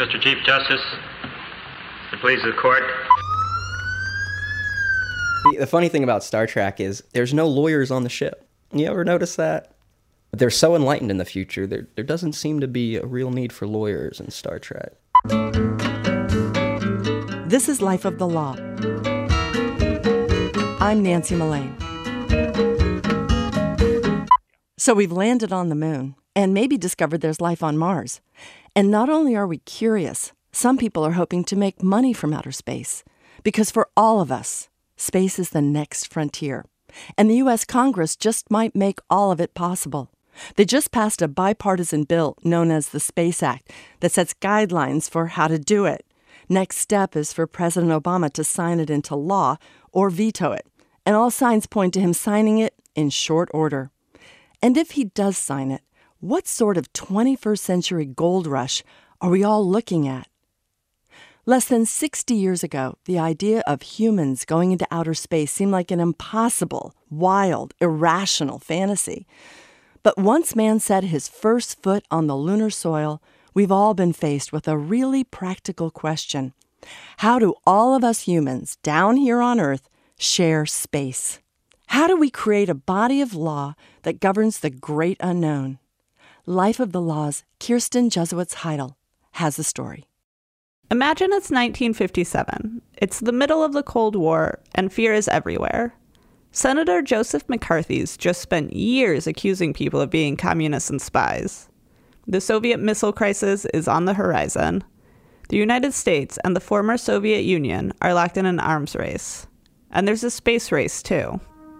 Mr. Chief Justice, to please the court. The funny thing about Star Trek is there's no lawyers on the ship. You ever notice that? They're so enlightened in the future, there doesn't seem to be a real need for lawyers in Star Trek. This is Life of the Law. I'm Nancy Mullane. So we've landed on the moon and maybe discovered there's life on Mars. And not only are we curious, some people are hoping to make money from outer space. Because for all of us, space is the next frontier. And the U.S. Congress just might make all of it possible. They just passed a bipartisan bill known as the Space Act that sets guidelines for how to do it. Next step is for President Obama to sign it into law or veto it. And all signs point to him signing it in short order. And if he does sign it, what sort of 21st century gold rush are we all looking at? Less than 60 years ago, the idea of humans going into outer space seemed like an impossible, wild, irrational fantasy. But once man set his first foot on the lunar soil, we've all been faced with a really practical question. How do all of us humans down here on Earth share space? How do we create a body of law that governs the great unknown? Life of the Law's Kirsten Jesuits-Heidel has the story. Imagine it's 1957. It's the middle of the Cold War, and fear is everywhere. Senator Joseph McCarthy's just spent years accusing people of being communists and spies. The Soviet missile crisis is on the horizon. The United States and the former Soviet Union are locked in an arms race. And there's a space race, too.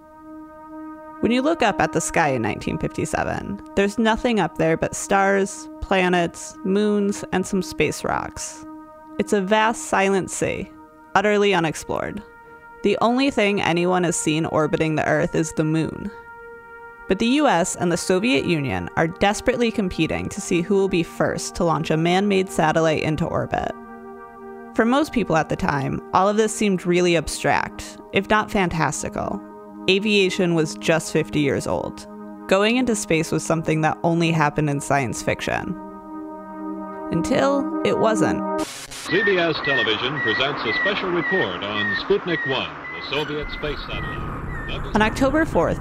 When you look up at the sky in 1957, there's nothing up there but stars, planets, moons, and some space rocks. It's a vast, silent sea, utterly unexplored. The only thing anyone has seen orbiting the Earth is the moon. But the US and the Soviet Union are desperately competing to see who will be first to launch a man-made satellite into orbit. For most people at the time, all of this seemed really abstract, if not fantastical. Aviation was just 50 years old. Going into space was something that only happened in science fiction. Until it wasn't. CBS Television presents a special report on Sputnik 1, the Soviet space satellite. On October 4th,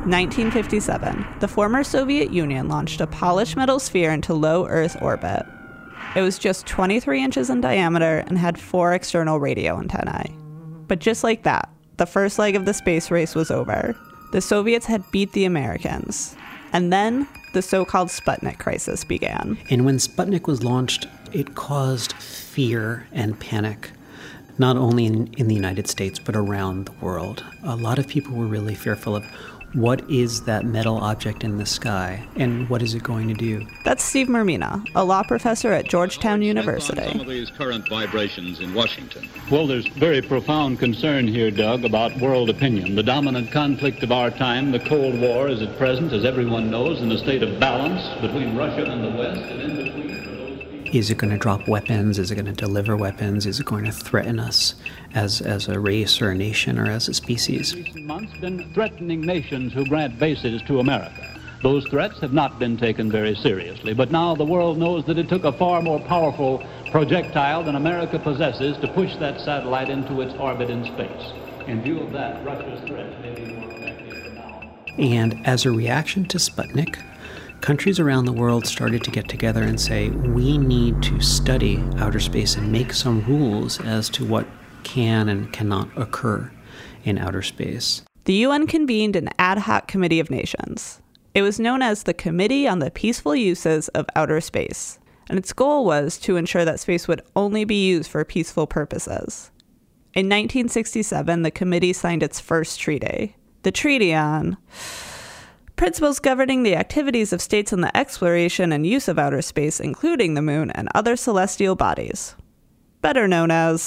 1957, the former Soviet Union launched a polished metal sphere into low Earth orbit. It was just 23 inches in diameter and had 4 external radio antennae. But just like that, the first leg of the space race was over. The Soviets had beat the Americans. And then the so-called Sputnik crisis began. And when Sputnik was launched, it caused fear and panic, not only in the United States, but around the world. A lot of people were really fearful of what is that metal object in the sky and what is it going to do? That's Steve Mermina, a law professor at Georgetown University. Some of these current vibrations in Washington. Well, there's very profound concern here, Doug, about world opinion. The dominant conflict of our time, the Cold War, is at present, as everyone knows, in a state of balance between Russia and the West, and in between. Is it going to drop weapons? Is it going to deliver weapons? Is it going to threaten us as a race or a nation or as a species? In recent months, been threatening nations who grant bases to America. Those threats have not been taken very seriously, but now the world knows that it took a far more powerful projectile than America possesses to push that satellite into its orbit in space. In view of that, Russia's threats may be more effective now. And as a reaction to Sputnik, countries around the world started to get together and say, we need to study outer space and make some rules as to what can and cannot occur in outer space. The UN convened an ad hoc committee of nations. It was known as the Committee on the Peaceful Uses of Outer Space, and its goal was to ensure that space would only be used for peaceful purposes. In 1967, the committee signed its first treaty, the Treaty on Principles Governing the Activities of States in the Exploration and Use of Outer Space, including the Moon and Other Celestial Bodies, better known as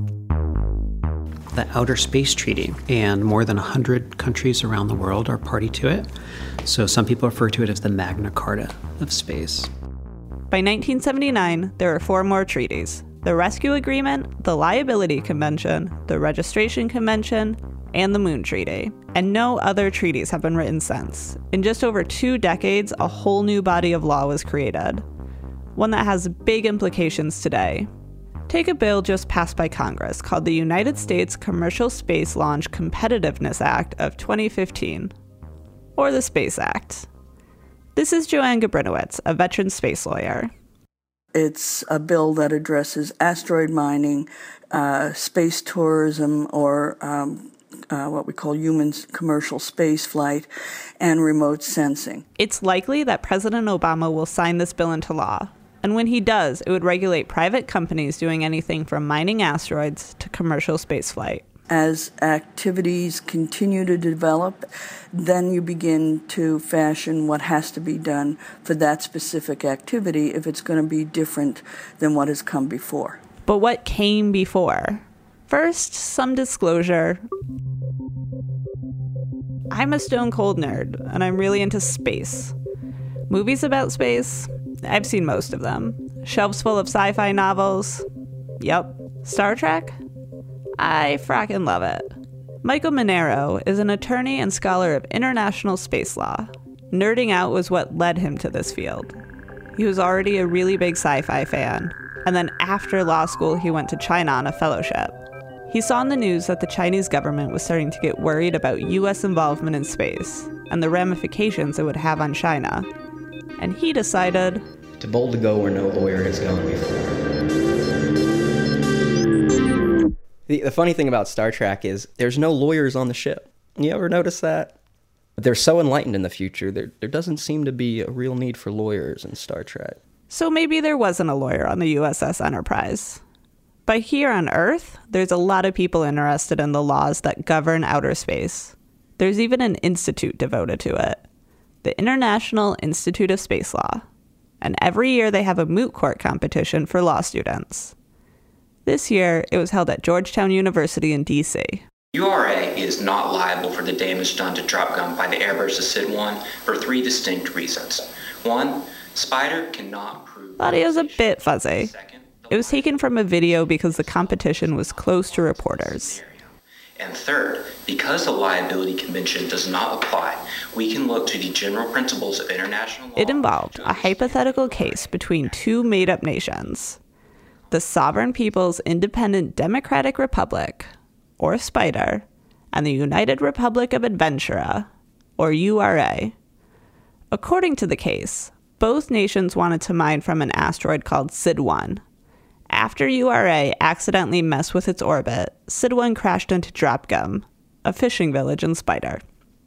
the Outer Space Treaty, and more than 100 countries around the world are party to it. So some people refer to it as the Magna Carta of space. By 1979, there were 4 more treaties: the Rescue Agreement, the Liability Convention, the Registration Convention, and the Moon Treaty. And no other treaties have been written since. In just over 2 decades, a whole new body of law was created, one that has big implications today. Take a bill just passed by Congress called the United States Commercial Space Launch Competitiveness Act of 2015, or the Space Act. This is Joanne Gabrinowitz, a veteran space lawyer. It's a bill that addresses asteroid mining, space tourism, or what we call human commercial space flight, and remote sensing. It's likely that President Obama will sign this bill into law. And when he does, it would regulate private companies doing anything from mining asteroids to commercial spaceflight. As activities continue to develop, then you begin to fashion what has to be done for that specific activity if it's going to be different than what has come before. But what came before? First, some disclosure. I'm a stone cold nerd, and I'm really into space. Movies about space? I've seen most of them. Shelves full of sci-fi novels? Yep. Star Trek? I frackin' love it. Michael Monero is an attorney and scholar of international space law. Nerding out was what led him to this field. He was already a really big sci-fi fan, and then after law school he went to China on a fellowship. He saw in the news that the Chinese government was starting to get worried about US involvement in space, and the ramifications it would have on China. And he decided To bold to go where no lawyer has gone before. The funny thing about Star Trek is there's no lawyers on the ship. You ever notice that? They're so enlightened in the future, there doesn't seem to be a real need for lawyers in Star Trek. So maybe there wasn't a lawyer on the USS Enterprise. But here on Earth, there's a lot of people interested in the laws that govern outer space. There's even an institute devoted to it, the International Institute of Space Law. And every year they have a moot court competition for law students. This year, it was held at Georgetown University in D.C. URA is not liable for the damage done to Drop Gun by the Airbus SID-1 for 3 distinct reasons. 1, Spider cannot prove... Audio's a bit fuzzy. It was taken from a video because the competition was close to reporters. And third, because the liability convention does not apply, we can look to the general principles of international law. It involved a hypothetical case between two made-up nations. The Sovereign People's Independent Democratic Republic, or SPIDER, and the United Republic of Adventura, or URA. According to the case, both nations wanted to mine from an asteroid called SID-1. After URA accidentally messed with its orbit, SID-1 crashed into Dropgum, a fishing village in Spider.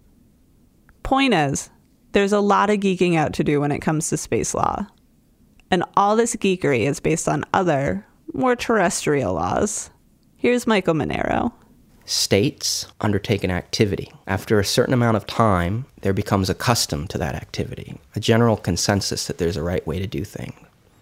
Point is, there's a lot of geeking out to do when it comes to space law. And all this geekery is based on other, more terrestrial laws. Here's Michael Monero. States undertake an activity. After a certain amount of time, there becomes a custom to that activity, a general consensus that there's a right way to do things.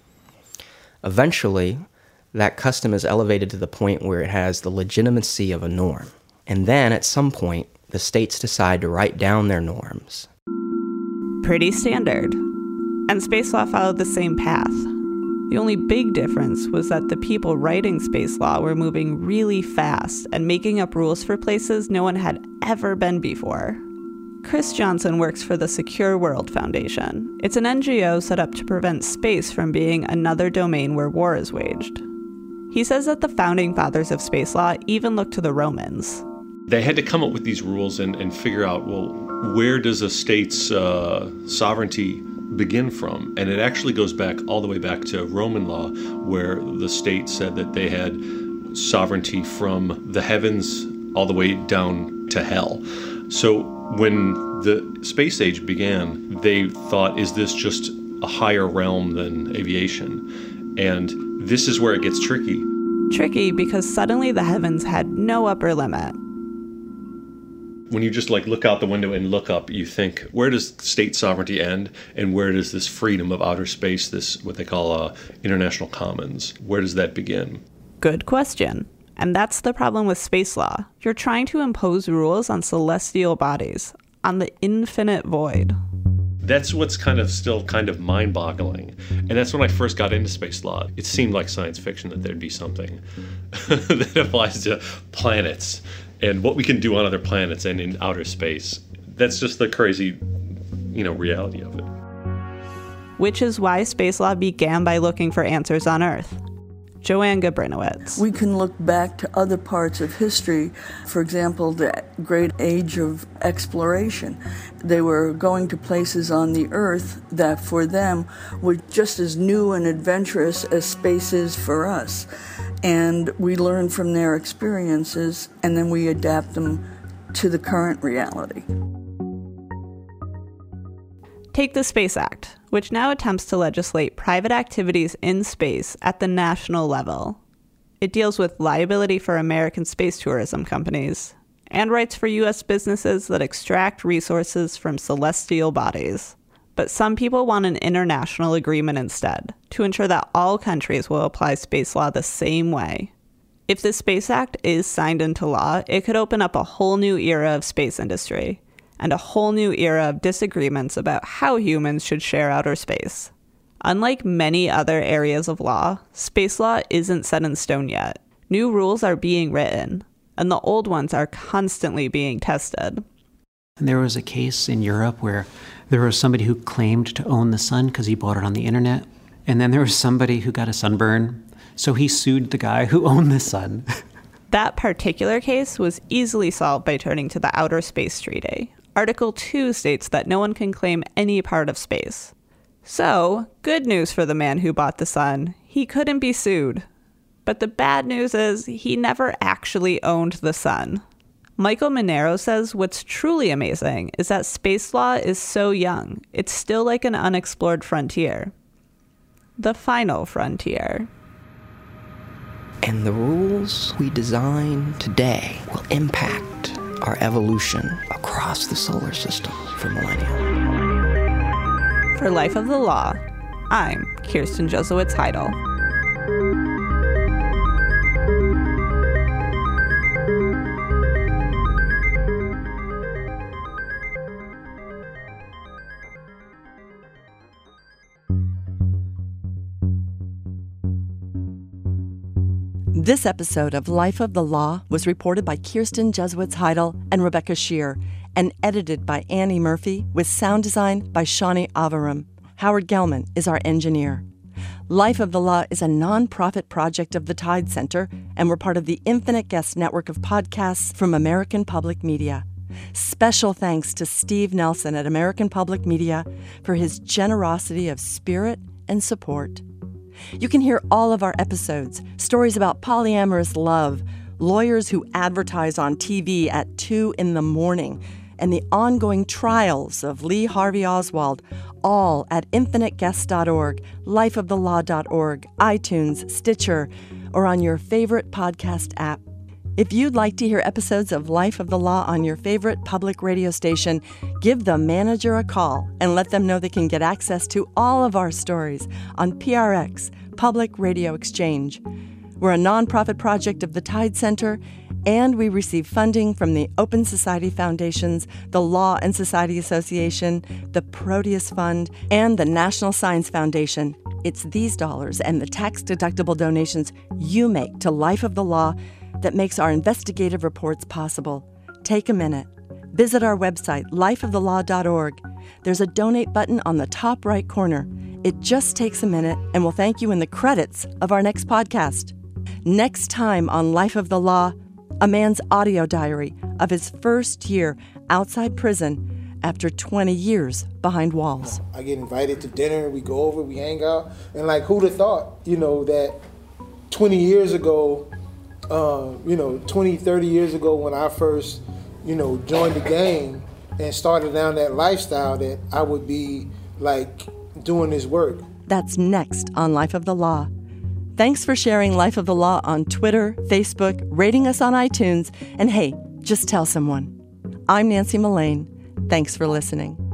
Eventually, that custom is elevated to the point where it has the legitimacy of a norm. And then, at some point, the states decide to write down their norms. Pretty standard. And space law followed the same path. The only big difference was that the people writing space law were moving really fast and making up rules for places no one had ever been before. Chris Johnson works for the Secure World Foundation. It's an NGO set up to prevent space from being another domain where war is waged. He says that the founding fathers of space law even looked to the Romans. They had to come up with these rules and figure out, well, where does a state's sovereignty begin from? And it actually goes back all the way back to Roman law, where the state said that they had sovereignty from the heavens all the way down to hell. So when the space age began, they thought, is this just a higher realm than aviation? And this is where it gets tricky. Tricky because suddenly the heavens had no upper limit. When you just look out the window and look up, you think, where does state sovereignty end, and where does this freedom of outer space, this what they call international commons, where does that begin? Good question. And that's the problem with space law. You're trying to impose rules on celestial bodies, on the infinite void. That's what's still mind-boggling. And that's when I first got into space law. It seemed like science fiction that there'd be something that applies to planets and what we can do on other planets and in outer space. That's just the crazy, reality of it. Which is why space law began by looking for answers on Earth. Joanne Gabrinowitz. We can look back to other parts of history, for example, the great age of exploration. They were going to places on the Earth that for them were just as new and adventurous as space is for us. And we learn from their experiences, and then we adapt them to the current reality. Take the Space Act, which now attempts to legislate private activities in space at the national level. It deals with liability for American space tourism companies and rights for U.S. businesses that extract resources from celestial bodies. But some people want an international agreement instead, to ensure that all countries will apply space law the same way. If the Space Act is signed into law, it could open up a whole new era of space industry, and a whole new era of disagreements about how humans should share outer space. Unlike many other areas of law, space law isn't set in stone yet. New rules are being written, and the old ones are constantly being tested. And there was a case in Europe where there was somebody who claimed to own the sun because he bought it on the internet. And then there was somebody who got a sunburn, so he sued the guy who owned the sun. That particular case was easily solved by turning to the Outer Space Treaty. Article 2 states that no one can claim any part of space. So, good news for the man who bought the sun. He couldn't be sued. But the bad news is he never actually owned the sun. Michael Monero says what's truly amazing is that space law is so young. It's still like an unexplored frontier. The final frontier. And the rules we design today will impact our evolution across the solar system for millennia. For Life of the Law, I'm Kirsten Josowitz Heidel. This episode of Life of the Law was reported by Kirsten Josowitz Heidel and Rebecca Shear and edited by Annie Murphy with sound design by Shawnee Avaram. Howard Gelman is our engineer. Life of the Law is a nonprofit project of the Tide Center, and we're part of the Infinite Guest network of podcasts from American Public Media. Special thanks to Steve Nelson at American Public Media for his generosity of spirit and support. You can hear all of our episodes, stories about polyamorous love, lawyers who advertise on TV at 2 a.m, and the ongoing trials of Lee Harvey Oswald, all at infiniteguest.org, lifeofthelaw.org, iTunes, Stitcher, or on your favorite podcast app. If you'd like to hear episodes of Life of the Law on your favorite public radio station, give the manager a call and let them know they can get access to all of our stories on PRX, Public Radio Exchange. We're a nonprofit project of the Tide Center, and we receive funding from the Open Society Foundations, the Law and Society Association, the Proteus Fund, and the National Science Foundation. It's these dollars and the tax-deductible donations you make to Life of the Law that makes our investigative reports possible. Take a minute. Visit our website, lifeofthelaw.org. There's a donate button on the top right corner. It just takes a minute, and we'll thank you in the credits of our next podcast. Next time on Life of the Law, a man's audio diary of his first year outside prison after 20 years behind walls. I get invited to dinner, we go over, we hang out, and like who'd have thought, that 20 years ago, 20, 30 years ago when I first, joined the gang and started down that lifestyle that I would be like doing this work. That's next on Life of the Law. Thanks for sharing Life of the Law on Twitter, Facebook, rating us on iTunes, and hey, just tell someone. I'm Nancy Mullane. Thanks for listening.